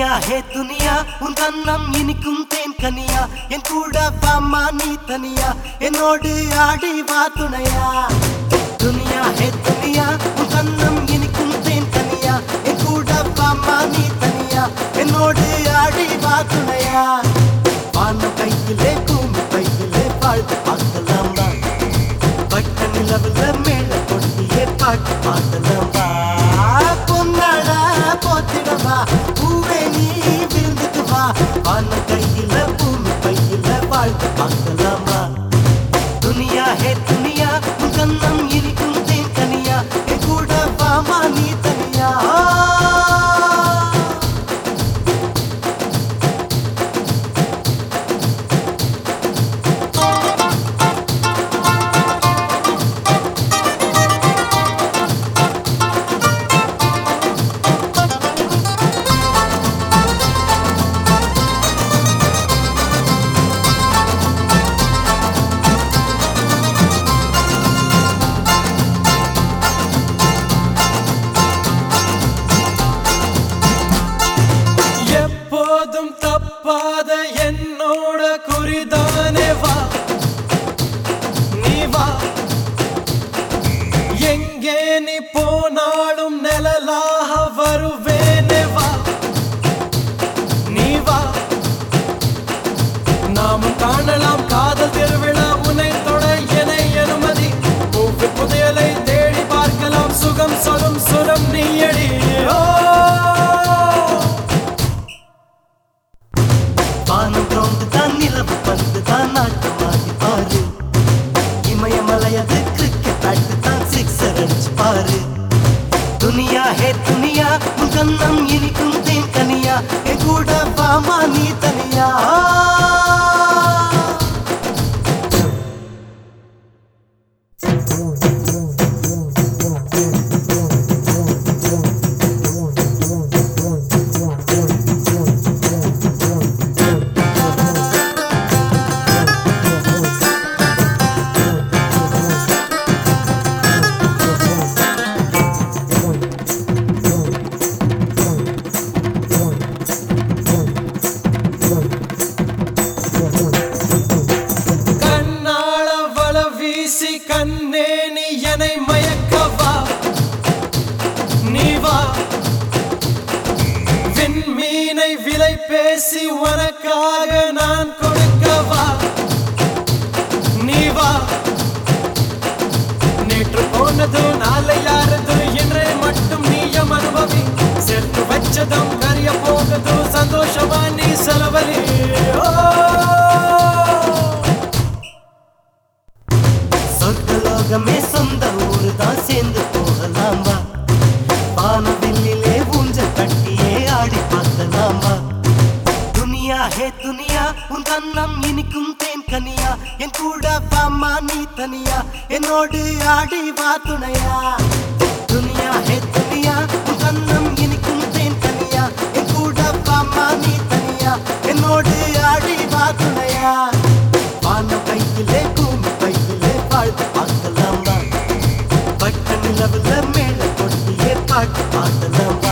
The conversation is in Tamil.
ஹே துனியா உன் கண்ணம் இனிக்கும் தேன் கனியா என் கூட வாமா நீ தனியா என்னோடு ஆடி வா துணையா துனியா ஹே துனியா உன் கண்ணம் இனிக்கும் தேன் கனியா என் கூட வாமா நீ தனியா என்னோடு ஆடி வா துணையா வானம் கையிலே பூமி கையிலே வாழ்த்து பார்க்கலாம் பட்ட நிலவுல மேல கொட்டியே பாட்டு பாடலாம் பொன்னாடா போத்திடவா பூவே நீ விருந்துக்கு வா வானம் கையில பூமி கையில வாழ்த்து பார்க்கலாமா துனியா ஹே துனியா உன் கண்ணம் இனிக்கும் தேன் கனியா என் கூட வாமா நீ தனியா தப்பாத என்னோட குறிதானே வா நீ வா எங்கே நீ போனாலும் நிழலாக வருவேனே வா நீ வா நாமும் காணலாம் காதல் திருவிழா உன்னை தொட என அனுமதி பூவி புதையலை தேடி பார்க்கலாம் சுகம் சொல்லும் சுரம் நீயடி வானம் ரோந்து தான் நிலவு பந்து தான் நாட்டமாடி பாரு இமயமலையது கிரிக்கெட் பேட்டு தான் சிக்ஸர் அடிச்சு பாரு துனியா ஹே துனியா உன் கண்ணம் இனிக்கும் தேன் கனியா என் கூட வாமா நீ தனியா கண்ணே நீ என்னை மயக்கவா நீ வா விண்மீனை விலை பேசி உனக்காக நான் கொடுக்கவா நீ வா நேற்று போனது நாளை யாரது என்றே மட்டும் நீயம் அனுபவி சேர்த்து வச்சதும் கரிய போகுது சந்தோஷமா நீ செலவழி சொர்க்கலோகமே சொந்த ஊரு தான் சேர்ந்து போகலாம் வா வானவில்லிலே ஊஞ்சல் கட்டியே ஆடி பார்க்கலாம் வா துனியா ஹே துனியா உன் கண்ணம் இனிக்கும் தேன் கனியா என் கூட வாமா நீ தனியா என்னோடு ஆடி வா துணையா துனியா ஹே துனியா உன் கண்ணம் இனிக்கும் தேன் கனியா என் கூட வாமா நீ தனியா என்னோடு ஆடி வா துணையா வானம் கையிலே பூமி கையிலே வாழ்த்து பார்க்கலாம் பட்ட நிலவுல மேல கொட்டியே பாட்டு பாடலாம்